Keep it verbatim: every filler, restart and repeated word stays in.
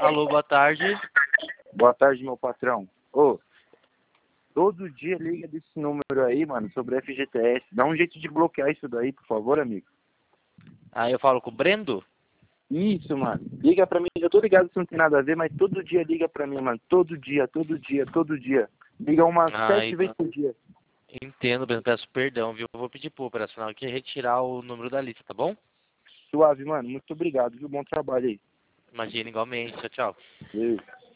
Alô, boa tarde. Boa tarde, meu patrão. Ô, todo dia liga desse número aí, mano, sobre F G T S. Dá um jeito de bloquear isso daí, por favor, amigo. Ah, eu falo com o Brendo? Isso, mano. Liga pra mim. Eu tô ligado que não tem nada a ver, mas todo dia liga pra mim, mano. Todo dia, todo dia, todo dia. Liga umas Ah, sete então. vezes por dia. Entendo, Brendo. Peço perdão, viu? Eu vou pedir pro operacional aqui retirar o número da lista, tá bom? Suave, mano. Muito obrigado, viu? Bom trabalho aí. Imagina, igualmente. Tchau, tchau. Beijo.